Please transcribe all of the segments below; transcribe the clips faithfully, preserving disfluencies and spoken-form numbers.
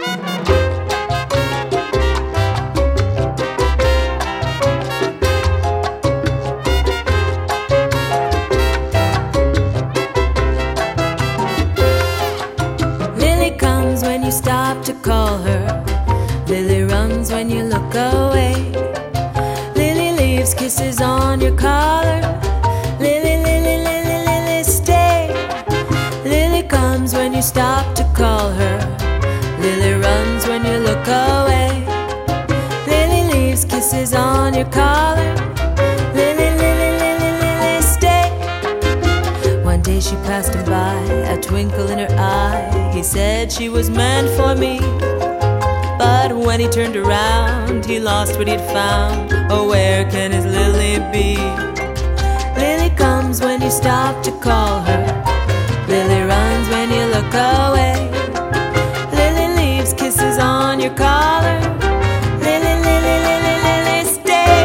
When you stop to call her, Lily runs when you look away. Lily leaves kisses on your collar. Lily, Lily, Lily, Lily, stay. Lily comes when you stop to call her. Lily runs when you look away. Lily leaves kisses on your collar. Lily, Lily, Lily, Lily, stay. One day she passed him by, a twinkle in her eye. He said she was meant for me, but when he turned around, he lost what he'd found. Oh, where can his Lily be? Lily comes when you stop to call her. Lily runs when you look away. Lily leaves kisses on your collar. Lily, Lily, Lily, Lily, stay.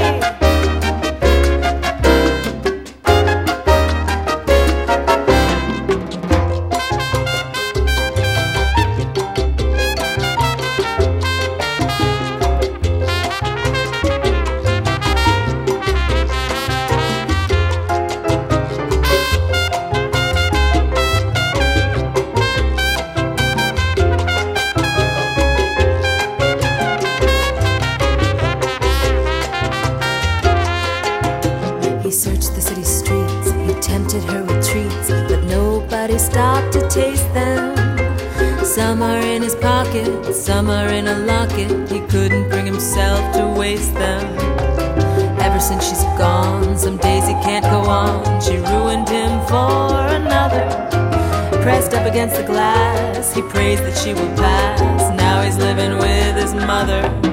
He searched the city streets, he tempted her with treats, but nobody stopped to taste them. Some are in his pocket, some are in a locket. He couldn't bring himself to waste them. Ever since she's gone, some days he can't go on. She ruined him for another. Pressed up against the glass, he prays that she will pass. Now he's living with his mother.